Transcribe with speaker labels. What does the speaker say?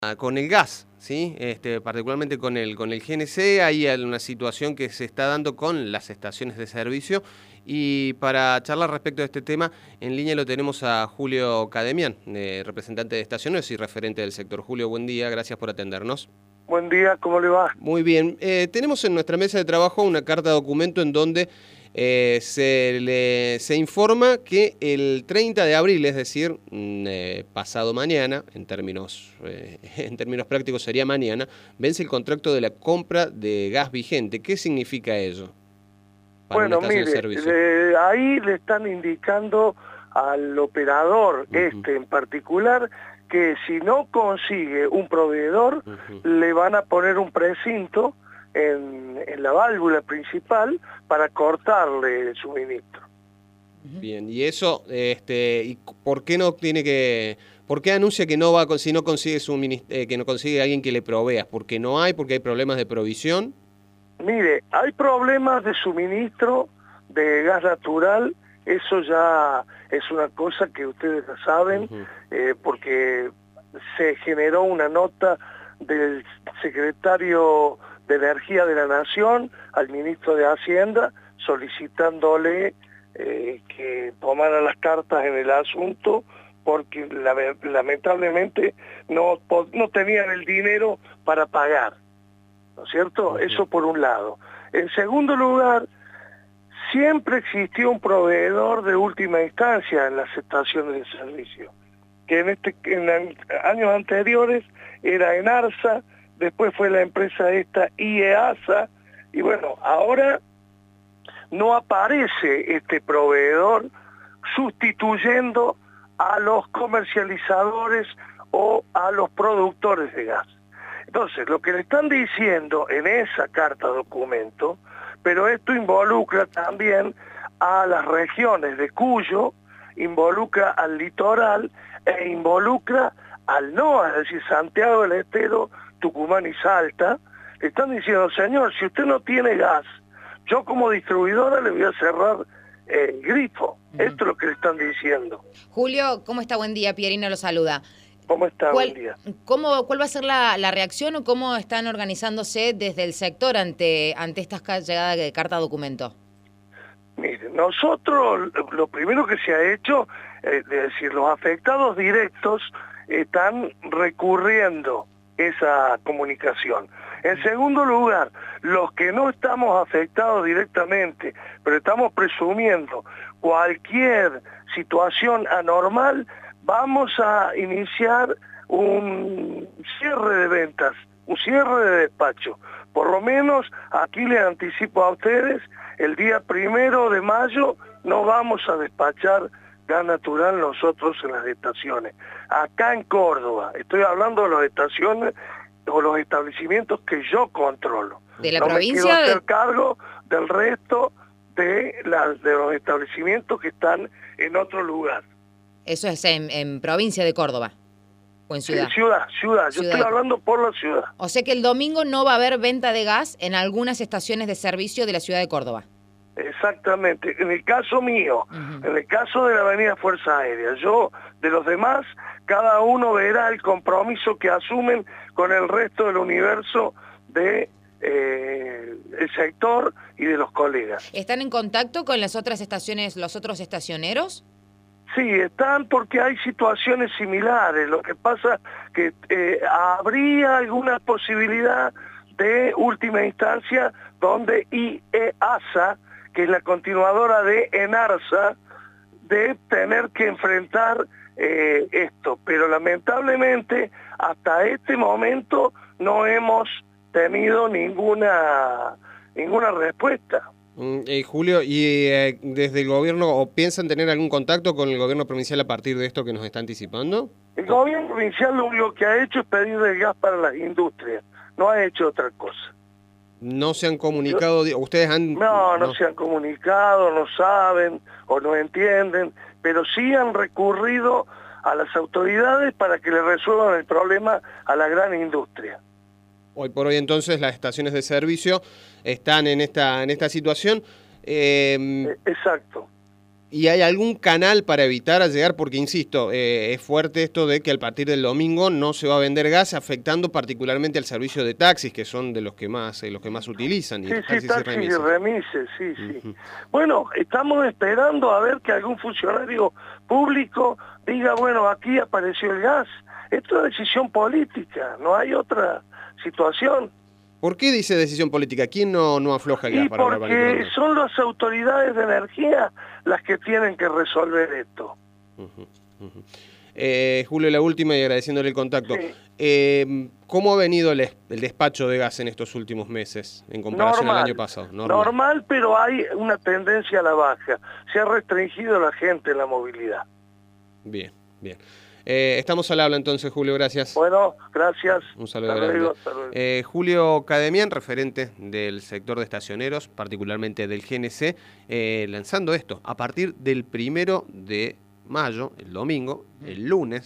Speaker 1: con el gas, ¿sí? Particularmente con el GNC, hay una situación que se está dando con las estaciones de servicio. Y para charlar respecto a este tema, en línea lo tenemos a Julio Cademian, representante de estaciones y referente del sector. Julio, buen día, gracias por atendernos.
Speaker 2: Buen día, ¿cómo le va?
Speaker 1: Muy bien, tenemos en nuestra mesa de trabajo una carta de documento en donde se informa que el 30 de abril, es decir, pasado mañana, en términos prácticos sería mañana, vence el contrato de la compra de gas vigente. ¿Qué significa ello para una
Speaker 2: Bueno,
Speaker 1: estación de
Speaker 2: mire,
Speaker 1: servicio?
Speaker 2: ahí le están indicando al operador, en particular, que si no consigue un proveedor, le van a poner un precinto en la válvula principal para cortarle el suministro.
Speaker 1: Bien, y eso, ¿y por qué no tiene que, por qué anuncia que no va, si no consigue que no consigue alguien que le provea? ¿Porque no hay, porque hay problemas de provisión?
Speaker 2: Mire, hay problemas de suministro de gas natural, eso ya es una cosa que ustedes ya saben, porque se generó una nota del secretario de Energía de la Nación al ministro de Hacienda solicitándole que tomara las cartas en el asunto porque lamentablemente no tenían el dinero para pagar. ¿No es cierto? Eso por un lado. En segundo lugar, siempre existió un proveedor de última instancia en las estaciones de servicio, que en años anteriores era Enarsa, después fue la empresa IEASA, y bueno, ahora no aparece este proveedor sustituyendo a los comercializadores o a los productores de gas. Entonces, lo que le están diciendo en esa carta documento, pero esto involucra también a las regiones de Cuyo, involucra al litoral e involucra al NOA, es decir, Santiago del Estero, Tucumán y Salta. Le están diciendo, señor, si usted no tiene gas, yo como distribuidora le voy a cerrar el grifo. Esto es lo que le están diciendo.
Speaker 3: Julio, ¿cómo está? Buen día, Pierina lo saluda.
Speaker 2: ¿Cómo está? Buen día.
Speaker 3: ¿Cuál va a ser la reacción o cómo están organizándose desde el sector ante esta llegada de carta documento?
Speaker 2: Mire, nosotros lo primero que se ha hecho, es decir, los afectados directos están recurriendo esa comunicación. En segundo lugar, los que no estamos afectados directamente, pero estamos presumiendo cualquier situación anormal, vamos a iniciar un cierre de ventas, un cierre de despacho. Por lo menos, aquí les anticipo a ustedes, el día 1 de mayo no vamos a despachar gas natural nosotros en las estaciones. Acá en Córdoba, estoy hablando de las estaciones o los establecimientos que yo controlo.
Speaker 3: ¿De la
Speaker 2: no
Speaker 3: provincia?
Speaker 2: Me quiero hacer cargo del resto de los establecimientos que están en otro lugar.
Speaker 3: Eso es en provincia de Córdoba o en ciudad.
Speaker 2: Sí, ciudad. Yo estoy hablando por la ciudad.
Speaker 3: O sea que el domingo no va a haber venta de gas en algunas estaciones de servicio de la ciudad de Córdoba.
Speaker 2: Exactamente. En el caso mío, en el caso de la Avenida Fuerza Aérea, yo, de los demás, cada uno verá el compromiso que asumen con el resto del universo de el sector y de los colegas.
Speaker 3: ¿Están en contacto con las otras estaciones, los otros estacioneros?
Speaker 2: Sí, están porque hay situaciones similares. Lo que pasa que habría alguna posibilidad de última instancia donde IEASA, que es la continuadora de Enarsa, de tener que enfrentar esto. Pero lamentablemente hasta este momento no hemos tenido ninguna respuesta.
Speaker 1: Julio, ¿y desde el gobierno o piensan tener algún contacto con el gobierno provincial a partir de esto que nos está anticipando?
Speaker 2: El gobierno provincial lo único que ha hecho es pedir el gas para las industrias, no ha hecho otra cosa.
Speaker 1: ¿No se han comunicado? ¿Ustedes han...?
Speaker 2: No se han comunicado, no saben o no entienden, pero sí han recurrido a las autoridades para que le resuelvan el problema a la gran industria.
Speaker 1: Hoy por hoy entonces las estaciones de servicio están en esta situación.
Speaker 2: Exacto.
Speaker 1: ¿Y hay algún canal para evitar llegar? Porque, insisto, es fuerte esto de que a partir del domingo no se va a vender gas, afectando particularmente al servicio de taxis, que son de los que más utilizan.
Speaker 2: Sí, taxis y remises, sí. Bueno, estamos esperando a ver que algún funcionario público diga, bueno, aquí apareció el gas. Esto es decisión política, no hay otra situación.
Speaker 1: ¿Por qué dice decisión política? ¿Quién no afloja el gas?
Speaker 2: Porque son las autoridades de energía las que tienen que resolver esto.
Speaker 1: Julio, la última y agradeciéndole el contacto. Sí. ¿Cómo ha venido el despacho de gas en estos últimos meses en comparación al año pasado?
Speaker 2: Normal, pero hay una tendencia a la baja. Se ha restringido la gente en la movilidad.
Speaker 1: Bien. Estamos al habla entonces, Julio, gracias.
Speaker 2: Bueno, gracias.
Speaker 1: Un saludo grande. Julio Cademian, referente del sector de estacioneros, particularmente del GNC, lanzando esto. A partir del 1 de mayo, el domingo, el lunes,